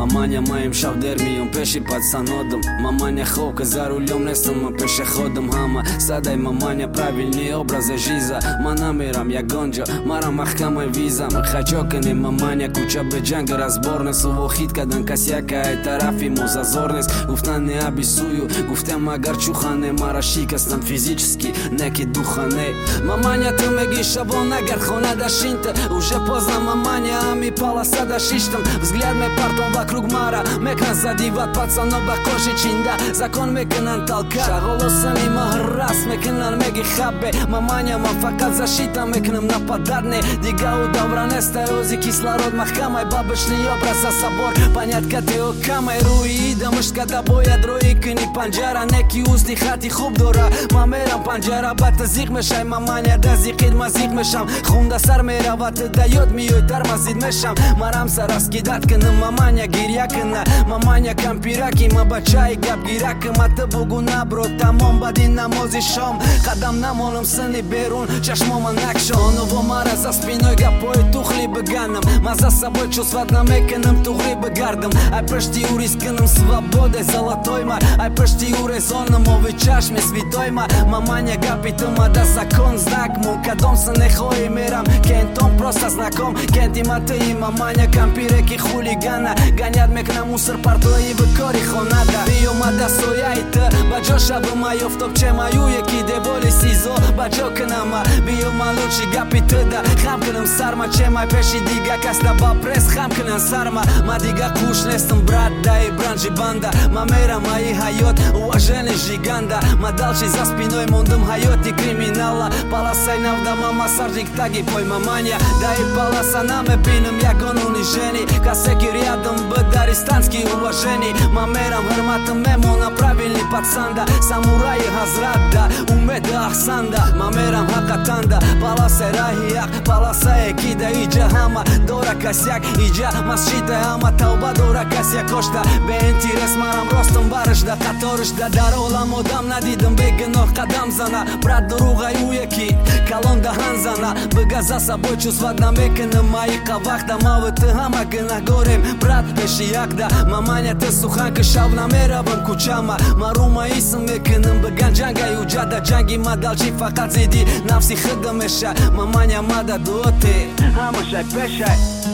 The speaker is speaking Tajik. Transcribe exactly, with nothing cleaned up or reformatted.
Маманя моим шавдермием пеши пацанодом. Маманя ховка за рулем несам пешеходом. Хама садай маманя правильный образ жиза. Манамирам я гонджо, марам махкамай визам. Хачокани маманя куча беджанга разборнес. Уво хитка дан касяка е тарафи му зазорнес. Гуфтан не абисую, гуфтем магар чухане. Мара шикастан физически, неки духане. Маманя ты меги шаблон агар хона да шинте. Уже познам маманя, а ми пала сада шиштам. Взгляд ме партон вокруг мара. Мекна задиват пацанова кошичинда. Закон мекнан талка. Шаголосан има храс, мекнан меги хабе. Маманя ма факат защита, мекнам напададне. Дига удавра нестарози кислород. Махкамай бабочный образ, а собор. Понятка те окамай руи. Да мышка да боя дрои кни панджара. Неки узди хати хуб дора. Мамерам панджара бата зих мешай. Маманя да зихид ма зих мешам. Хунда сар мерават дает миой тормозит мешам. Марам сараскидат кыным маманя гирякына. Маманя кампираки мабачай гап гиракы. Маты бугу набро тамон бадин намози шом. Кадам намоным сыны берун чашмома накшо. Оново мара за спиной гапой тухли быганом. Ма за собой чувстват намеканым тухли быгардым. Ай пышти урисканым свободой золотой ма. Ай пышти урезонным овый чашме святой ма. Маманя гапитыма да закон знак му. Кадом са не хои мерам кентом просто знаком. Кент има ты и маманя кампиреки хулигана. Гонят мек на мусор парто и выкори хонада. Био мада соя и ты баджоша бы мою в топче мою яки деволи сизо баджока нама. Био ма лучи гапи ты да хамканым сарма. Че май пеши дига каста ба прес хамканан сарма. Ма дига куш нестам брат да и бранжи банда. Мамера мои хайот уважение жиганда. Ма далчи за спиной мондым хайот и криминала. Паласай навда мама саржик таги пой маманя. Да и паласа наме пинам як он унижени. Касеки рядом быдар истански уважений. Мамерам хрматым мемо на правильный пацанда. Самурай хазрада умеда ахсанда. Мамерам хакатанда паласай рахияк. Паласай кида иджа хама дора косяк. Иджа масчитай ама тауба дора косяк кошта. Бе интерес марам ростом барыш да каторыш да даролам одам надидым бегенох кадам зана. Брат доругай уяки калон да ханзана. Быга за собой чувстват намеканым мои кавах да мавы ты хама гына горем. Брат пеши якда маманя ты суханка шав намеравам кучама. Марума исм меканым быган джанга юджа да джанги мадалчи факат зиди навси хыдым эша. Маманя мада дуоте хама шай пешай.